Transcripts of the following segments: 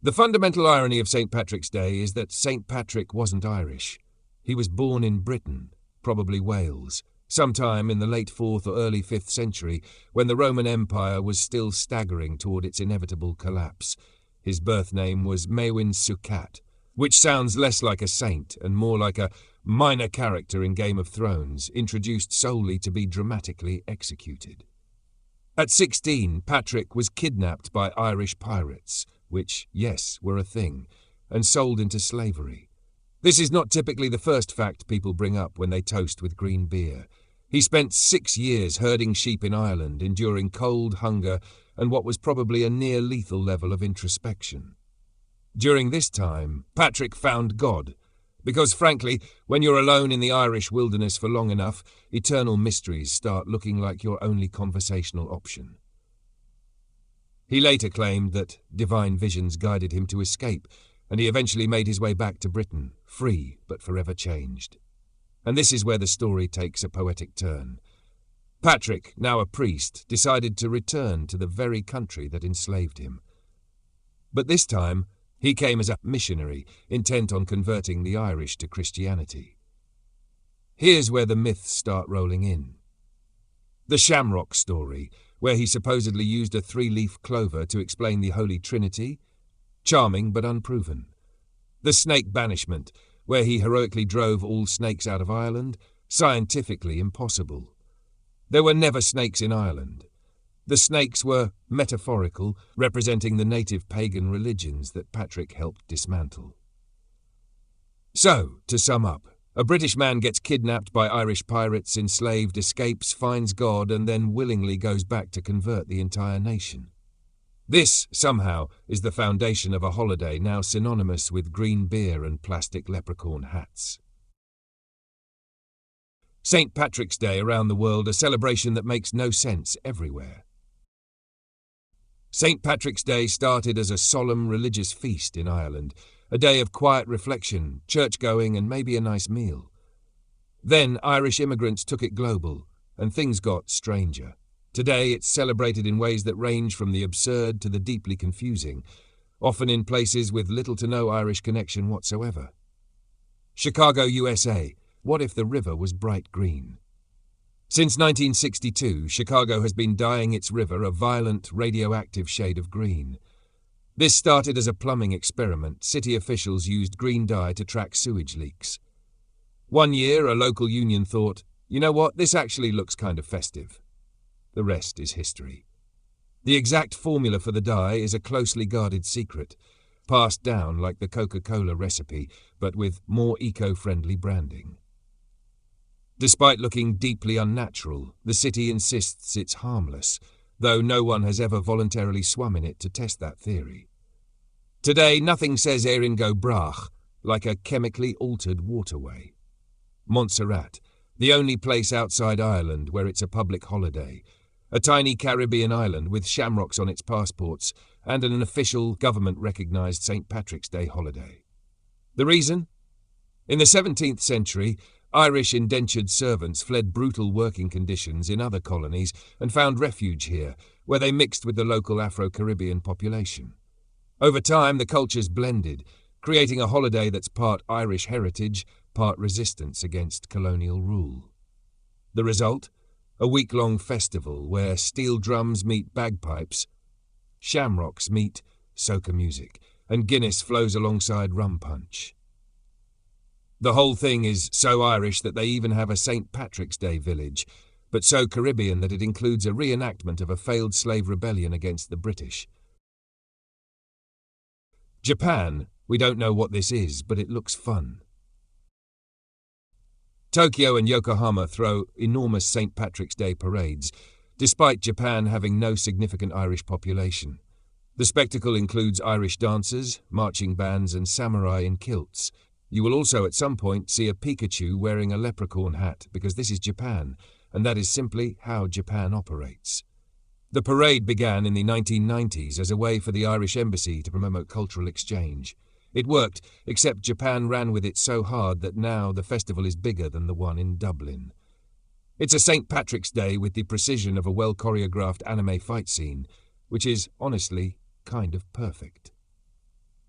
The fundamental irony of St. Patrick's Day is that St. Patrick wasn't Irish. He was born in Britain, probably Wales, sometime in the late 4th or early 5th century, when the Roman Empire was still staggering toward its inevitable collapse. His birth name was Maewyn Succat, which sounds less like a saint and more like a minor character in Game of Thrones, introduced solely to be dramatically executed. At 16, Patrick was kidnapped by Irish pirates, which, yes, were a thing, and sold into slavery. This is not typically the first fact people bring up when they toast with green beer. He spent 6 years herding sheep in Ireland, enduring cold, hunger, and what was probably a near-lethal level of introspection. During this time, Patrick found God, because frankly, when you're alone in the Irish wilderness for long enough, eternal mysteries start looking like your only conversational option. He later claimed that divine visions guided him to escape, and he eventually made his way back to Britain, free but forever changed. And this is where the story takes a poetic turn. Patrick, now a priest, decided to return to the very country that enslaved him. But this time, he came as a missionary, intent on converting the Irish to Christianity. Here's where the myths start rolling in. The Shamrock story, where he supposedly used a 3-leaf clover to explain the Holy Trinity. Charming but unproven. The snake banishment, where he heroically drove all snakes out of Ireland. Scientifically impossible. There were never snakes in Ireland. The snakes were metaphorical, representing the native pagan religions that Patrick helped dismantle. So, to sum up, a British man gets kidnapped by Irish pirates, enslaved, escapes, finds God, and then willingly goes back to convert the entire nation. This, somehow, is the foundation of a holiday now synonymous with green beer and plastic leprechaun hats. St. Patrick's Day around the world, a celebration that makes no sense everywhere. St. Patrick's Day started as a solemn religious feast in Ireland, a day of quiet reflection, church-going, and maybe a nice meal. Then Irish immigrants took it global, and things got stranger. Today it's celebrated in ways that range from the absurd to the deeply confusing, often in places with little to no Irish connection whatsoever. Chicago, USA. What if the river was bright green? Since 1962, Chicago has been dyeing its river a violent, radioactive shade of green. This started as a plumbing experiment. City officials used green dye to track sewage leaks. One year, a local union thought, you know what, this actually looks kind of festive. The rest is history. The exact formula for the dye is a closely guarded secret, passed down like the Coca-Cola recipe, but with more eco-friendly branding. Despite looking deeply unnatural, the city insists it's harmless, though no one has ever voluntarily swum in it to test that theory. Today, nothing says Éireann go bragh like a chemically altered waterway. Montserrat, the only place outside Ireland where it's a public holiday, a tiny Caribbean island with shamrocks on its passports and an official government-recognised St. Patrick's Day holiday. The reason? In the 17th century, Irish indentured servants fled brutal working conditions in other colonies and found refuge here, where they mixed with the local Afro-Caribbean population. Over time, the cultures blended, creating a holiday that's part Irish heritage, part resistance against colonial rule. The result? A week-long festival where steel drums meet bagpipes, shamrocks meet soca music, and Guinness flows alongside rum punch. The whole thing is so Irish that they even have a St. Patrick's Day village, but so Caribbean that it includes a reenactment of a failed slave rebellion against the British. Japan, we don't know what this is, but it looks fun. Tokyo and Yokohama throw enormous St. Patrick's Day parades, despite Japan having no significant Irish population. The spectacle includes Irish dancers, marching bands, and samurai in kilts. You will also at some point see a Pikachu wearing a leprechaun hat, because this is Japan, and that is simply how Japan operates. The parade began in the 1990s as a way for the Irish embassy to promote cultural exchange. It worked, except Japan ran with it so hard that now the festival is bigger than the one in Dublin. It's a St. Patrick's Day with the precision of a well-choreographed anime fight scene, which is, honestly, kind of perfect.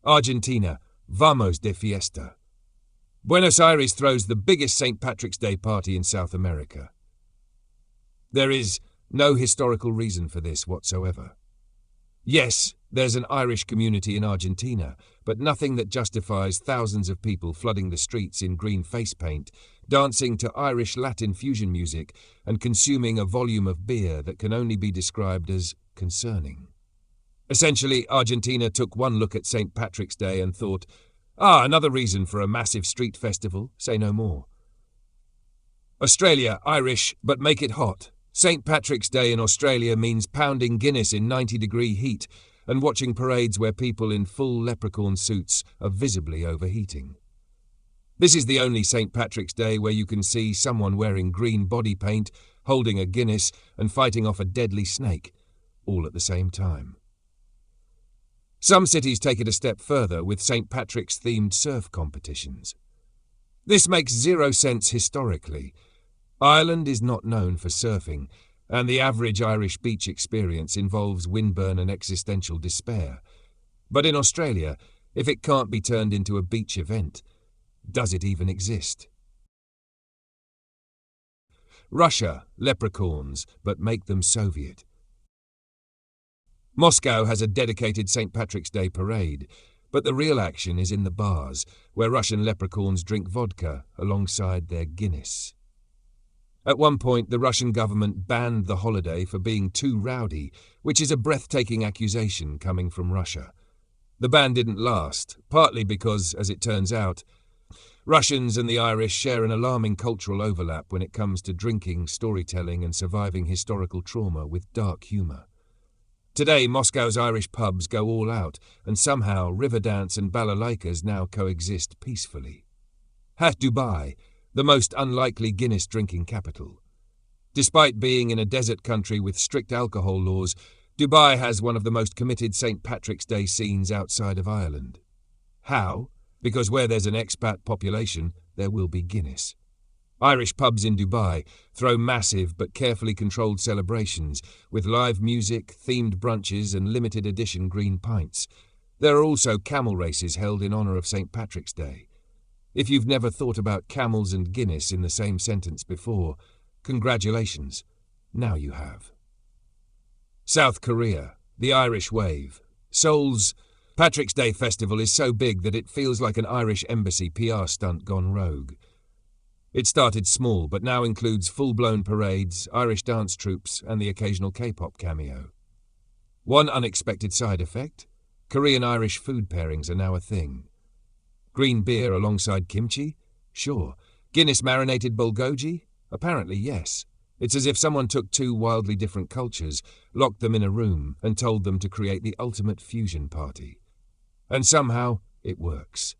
Argentina, vamos de fiesta. Buenos Aires throws the biggest St. Patrick's Day party in South America. There is no historical reason for this whatsoever. Yes, there's an Irish community in Argentina, but nothing that justifies thousands of people flooding the streets in green face paint, dancing to Irish Latin fusion music, and consuming a volume of beer that can only be described as concerning. Essentially, Argentina took one look at St. Patrick's Day and thought, another reason for a massive street festival, say no more. Australia, Irish, but make it hot. St. Patrick's Day in Australia means pounding Guinness in 90-degree heat and watching parades where people in full leprechaun suits are visibly overheating. This is the only St. Patrick's Day where you can see someone wearing green body paint, holding a Guinness and fighting off a deadly snake, all at the same time. Some cities take it a step further with St. Patrick's-themed surf competitions. This makes zero sense historically. Ireland is not known for surfing, and the average Irish beach experience involves windburn and existential despair. But in Australia, if it can't be turned into a beach event, does it even exist? Russia, leprechauns, but make them Soviet. Moscow has a dedicated St. Patrick's Day parade, but the real action is in the bars, where Russian leprechauns drink vodka alongside their Guinness. At one point, the Russian government banned the holiday for being too rowdy, which is a breathtaking accusation coming from Russia. The ban didn't last, partly because, as it turns out, Russians and the Irish share an alarming cultural overlap when it comes to drinking, storytelling, and surviving historical trauma with dark humour. Today, Moscow's Irish pubs go all out, and somehow Riverdance and balalaikas now coexist peacefully. Dubai, the most unlikely Guinness drinking capital. Despite being in a desert country with strict alcohol laws, Dubai has one of the most committed St. Patrick's Day scenes outside of Ireland. How? Because where there's an expat population, there will be Guinness. Irish pubs in Dubai throw massive but carefully controlled celebrations with live music, themed brunches and limited edition green pints. There are also camel races held in honour of St. Patrick's Day. If you've never thought about camels and Guinness in the same sentence before, congratulations, now you have. South Korea, the Irish wave. Seoul's Patrick's Day festival is so big that it feels like an Irish embassy PR stunt gone rogue. It started small, but now includes full-blown parades, Irish dance troupes, and the occasional K-pop cameo. One unexpected side effect? Korean-Irish food pairings are now a thing. Green beer alongside kimchi? Sure. Guinness marinated bulgogi? Apparently yes. It's as if someone took two wildly different cultures, locked them in a room, and told them to create the ultimate fusion party. And somehow, it works.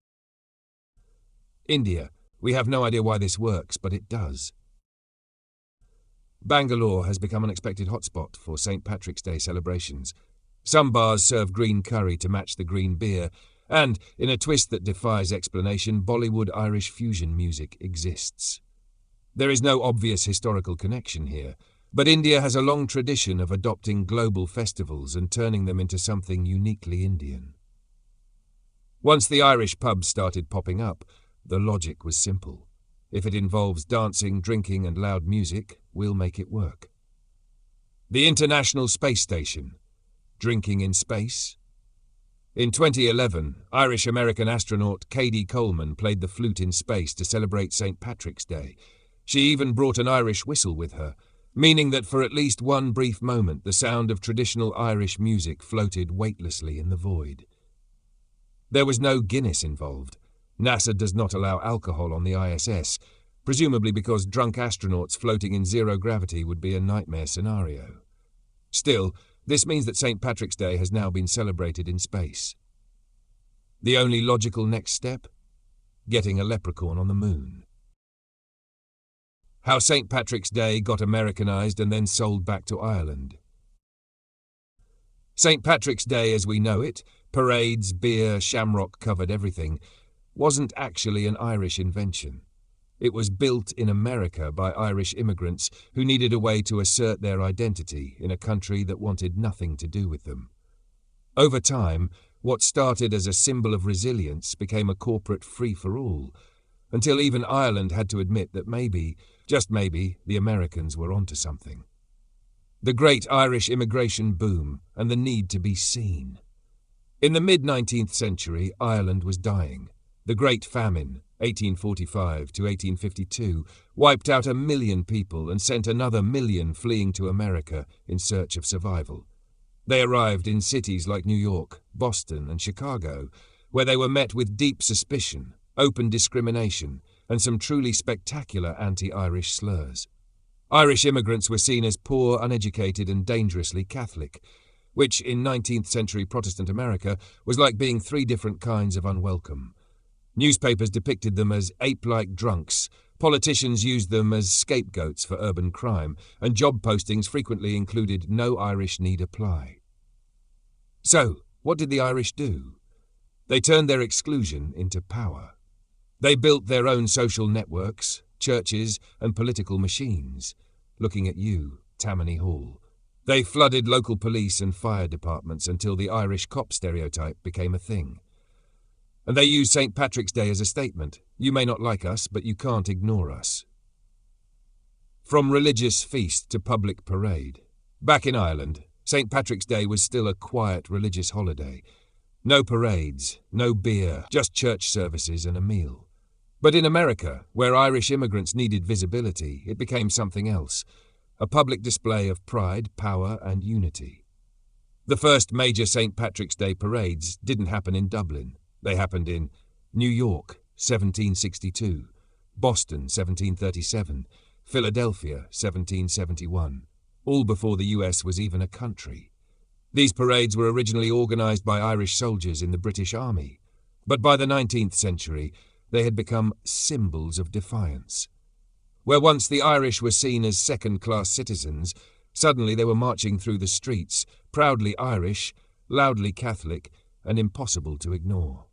India. We have no idea why this works, but it does. Bangalore has become an expected hotspot for St. Patrick's Day celebrations. Some bars serve green curry to match the green beer, and, in a twist that defies explanation, Bollywood Irish fusion music exists. There is no obvious historical connection here, but India has a long tradition of adopting global festivals and turning them into something uniquely Indian. Once the Irish pubs started popping up, the logic was simple. If it involves dancing, drinking and loud music, we'll make it work. The International Space Station. Drinking in space? In 2011, Irish-American astronaut Cady Coleman played the flute in space to celebrate St. Patrick's Day. She even brought an Irish whistle with her, meaning that for at least one brief moment the sound of traditional Irish music floated weightlessly in the void. There was no Guinness involved. NASA does not allow alcohol on the ISS, presumably because drunk astronauts floating in zero gravity would be a nightmare scenario. Still, this means that St. Patrick's Day has now been celebrated in space. The only logical next step? Getting a leprechaun on the moon. How St. Patrick's Day got Americanized and then sold back to Ireland. St. Patrick's Day as we know it, parades, beer, shamrock-covered everything, wasn't actually an Irish invention. It was built in America by Irish immigrants who needed a way to assert their identity in a country that wanted nothing to do with them. Over time, What started as a symbol of resilience became a corporate free-for-all, until even Ireland had to admit that maybe, just maybe, the Americans were onto something. The great Irish immigration boom and the need to be seen. In the mid-19th century, Ireland was dying. The Great Famine, 1845 to 1852, wiped out 1 million people and sent another 1 million fleeing to America in search of survival. They arrived in cities like New York, Boston, and Chicago, where they were met with deep suspicion, open discrimination, and some truly spectacular anti-Irish slurs. Irish immigrants were seen as poor, uneducated, and dangerously Catholic, which in 19th century Protestant America was like being 3 different kinds of unwelcome. Newspapers depicted them as ape-like drunks, politicians used them as scapegoats for urban crime, and job postings frequently included "No Irish need apply." So, what did the Irish do? They turned their exclusion into power. They built their own social networks, churches, and political machines. Looking at you, Tammany Hall. They flooded local police and fire departments until the Irish cop stereotype became a thing. And they used St. Patrick's Day as a statement. You may not like us, but you can't ignore us. From religious feast to public parade. Back in Ireland, St. Patrick's Day was still a quiet religious holiday. No parades, no beer, just church services and a meal. But in America, where Irish immigrants needed visibility, it became something else. A public display of pride, power, and unity. The first major St. Patrick's Day parades didn't happen in Dublin. They happened in New York, 1762, Boston, 1737, Philadelphia, 1771, all before the US was even a country. These parades were originally organized by Irish soldiers in the British Army, but by the 19th century, they had become symbols of defiance. Where once the Irish were seen as second-class citizens, suddenly they were marching through the streets, proudly Irish, loudly Catholic, and impossible to ignore.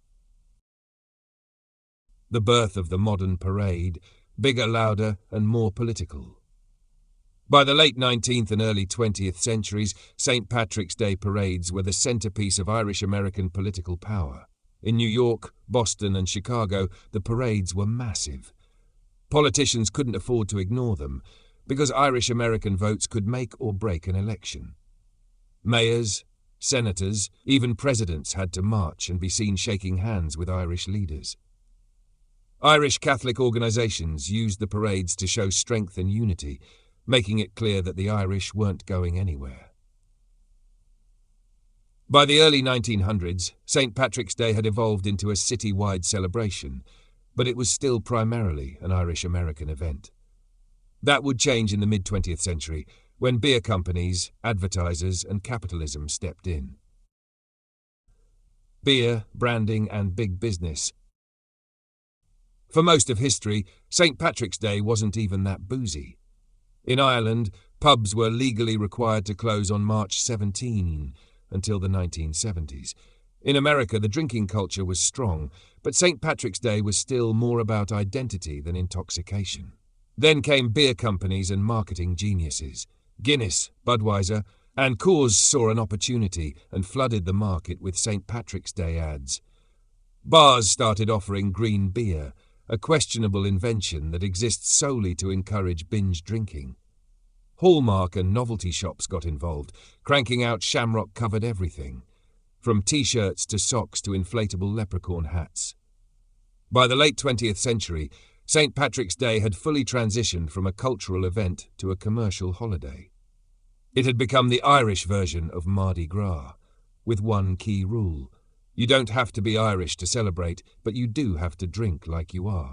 The birth of the modern parade, bigger, louder, and more political. By the late 19th and early 20th centuries, St. Patrick's Day parades were the centerpiece of Irish-American political power. In New York, Boston, and Chicago, the parades were massive. Politicians couldn't afford to ignore them, because Irish-American votes could make or break an election. Mayors, senators, even presidents had to march and be seen shaking hands with Irish leaders. Irish Catholic organizations used the parades to show strength and unity, making it clear that the Irish weren't going anywhere. By the early 1900s, St. Patrick's Day had evolved into a city-wide celebration, but it was still primarily an Irish-American event. That would change in the mid-20th century, when beer companies, advertisers, and capitalism stepped in. Beer, branding, and big business. For most of history, St. Patrick's Day wasn't even that boozy. In Ireland, pubs were legally required to close on March 17 until the 1970s. In America, the drinking culture was strong, but St. Patrick's Day was still more about identity than intoxication. Then came beer companies and marketing geniuses. Guinness, Budweiser, and Coors saw an opportunity and flooded the market with St. Patrick's Day ads. Bars started offering green beer, a questionable invention that exists solely to encourage binge drinking. Hallmark and novelty shops got involved, cranking out shamrock-covered everything, from T-shirts to socks to inflatable leprechaun hats. By the late 20th century, St. Patrick's Day had fully transitioned from a cultural event to a commercial holiday. It had become the Irish version of Mardi Gras, with one key rule. You don't have to be Irish to celebrate, but you do have to drink like you are.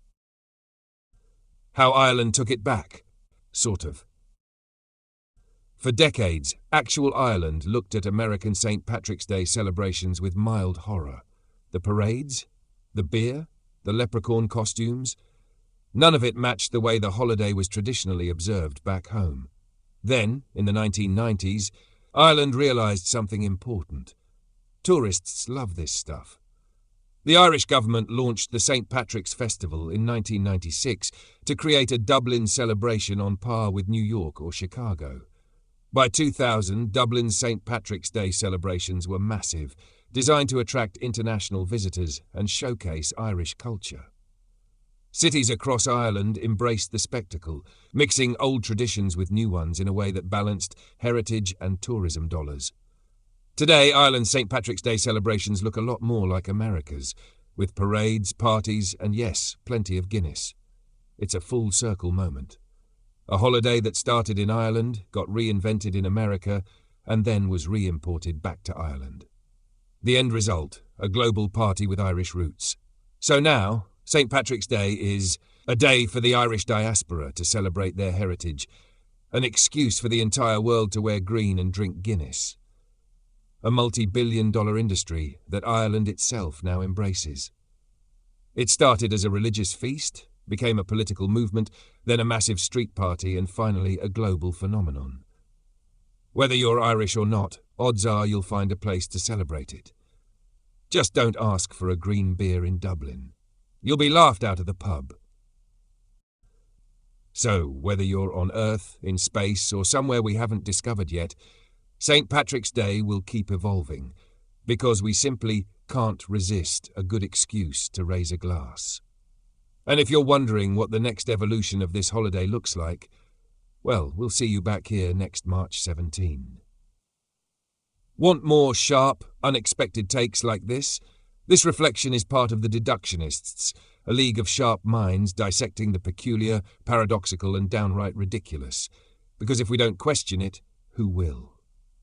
How Ireland took it back, sort of. For decades, actual Ireland looked at American St. Patrick's Day celebrations with mild horror. The parades, the beer, the leprechaun costumes. None of it matched the way the holiday was traditionally observed back home. Then, in the 1990s, Ireland realized something important. Tourists love this stuff. The Irish government launched the St. Patrick's Festival in 1996 to create a Dublin celebration on par with New York or Chicago. By 2000, Dublin's St. Patrick's Day celebrations were massive, designed to attract international visitors and showcase Irish culture. Cities across Ireland embraced the spectacle, mixing old traditions with new ones in a way that balanced heritage and tourism dollars. Today, Ireland's St. Patrick's Day celebrations look a lot more like America's, with parades, parties, and yes, plenty of Guinness. It's a full-circle moment. A holiday that started in Ireland, got reinvented in America, and then was re-imported back to Ireland. The end result, a global party with Irish roots. So now, St. Patrick's Day is a day for the Irish diaspora to celebrate their heritage, an excuse for the entire world to wear green and drink Guinness. A multi-billion-dollar industry that Ireland itself now embraces. It started as a religious feast, became a political movement, then a massive street party, and finally a global phenomenon. Whether you're Irish or not, odds are you'll find a place to celebrate it. Just don't ask for a green beer in Dublin. You'll be laughed out of the pub. So, whether you're on Earth, in space, or somewhere we haven't discovered yet, St. Patrick's Day will keep evolving, because we simply can't resist a good excuse to raise a glass. And if you're wondering what the next evolution of this holiday looks like, well, we'll see you back here next March 17. Want more sharp, unexpected takes like this? This reflection is part of the Deductionists, a league of sharp minds dissecting the peculiar, paradoxical, and downright ridiculous. Because if we don't question it, who will?